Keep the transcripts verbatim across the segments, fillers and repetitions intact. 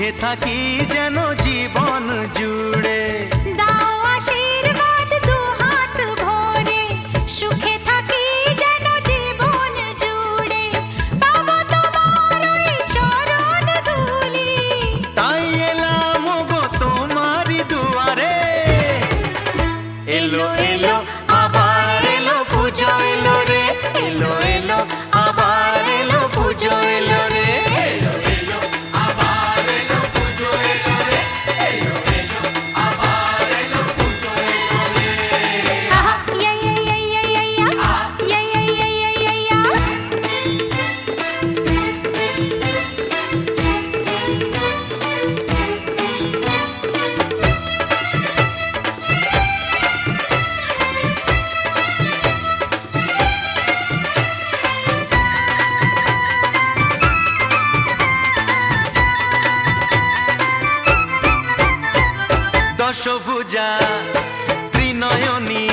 সুখে থাকি যেন জীবন জুড়ে। দাও আশীর্বাদ দু হাত ভরে, সুখে থাকি যেন জীবন জুড়ে। পাবো তোমার ওই চরণ ধুলি, তাই এলাম গো তোমারই দুয়ারে। এলো এলো আবার এলো পুজো এলো রে, এলো এলো আবার এলো পুজো এলো রে। আহা, ইয়া ইয়া ইয়া ইয়া ইয়া ইয়া, ইয়া ইয়া ইয়া ইয়া ইয়া ইয়া। দশভুজা ত্রিনয়নী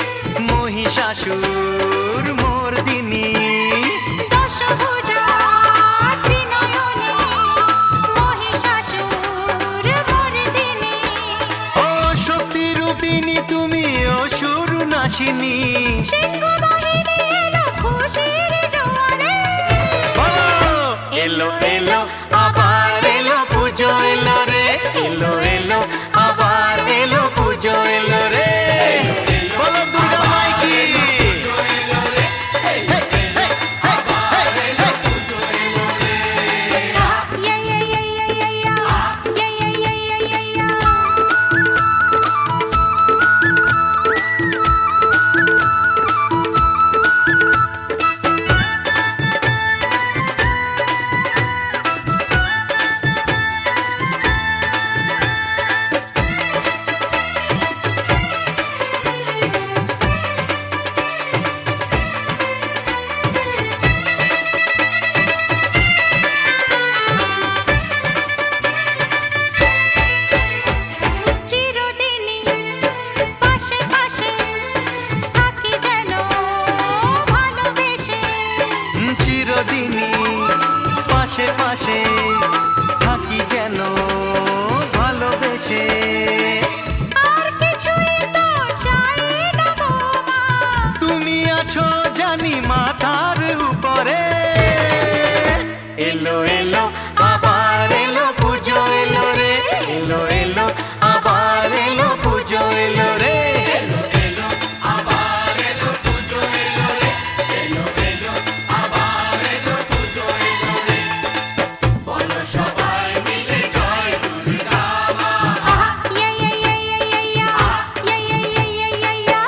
মহিষাসুর মর্দিনী। দশভুজা ত্রিনয়নী মহিষাসুর মর্দিনী। ও শক্তিরূপিণী তুমি অসুর নাশিনী। সিংহবাহিনী এলো খুশির জোয়ারে। বলো, এলো এলো আবার এলো পুজো এলো রে, এলো এলো আবার এলো পুজো এলো রে। বলো দুর্গা মাই কি। ইয়া ইয়া ইয়া ইয়া ইয়া ইয়া, ইয়া ইয়া ইয়া ইয়া ইয়া ইয়া। চিরদিনই পাশে পাশে থাকি যেন ভালোবেসে। চিরদিনই পাশে পাশে থাকি যেন ভালোবেসে। আর কিছুই তো চাই না গো মা, তুমি আছো জানি মাথার উপরে। এলো এলো আবার এলো পুজো এলো রে, এলো এলো আবার এলো পুজো এলো রে। আহা, ইয়া ইয়া ইয়া ইয়া ইয়া ইয়া, ইয়া ইয়া ইয়া ইয়া ইয়া ইয়া।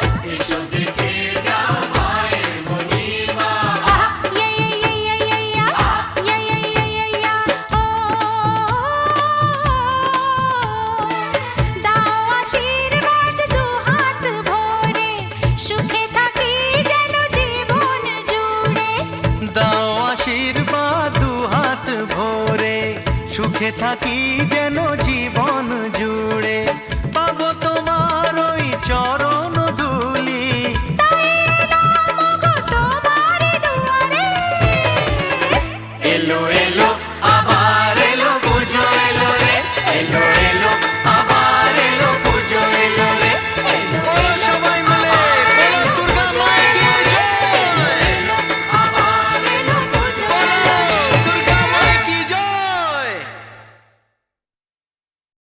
আহা, ইয়া ইয়া ইয়া ইয়া ইয়া ইয়া, ইয়া ইয়া ইয়া ইয়া ইয়া। ও, দাও আশীর্বাদ দু হাত ভরে, সুখে থাকি যেন জীবন জুড়ে। দাও আশীর্বাদ দু হাত ভরে, সুখে থাকি যেন জীবন জুড়ে।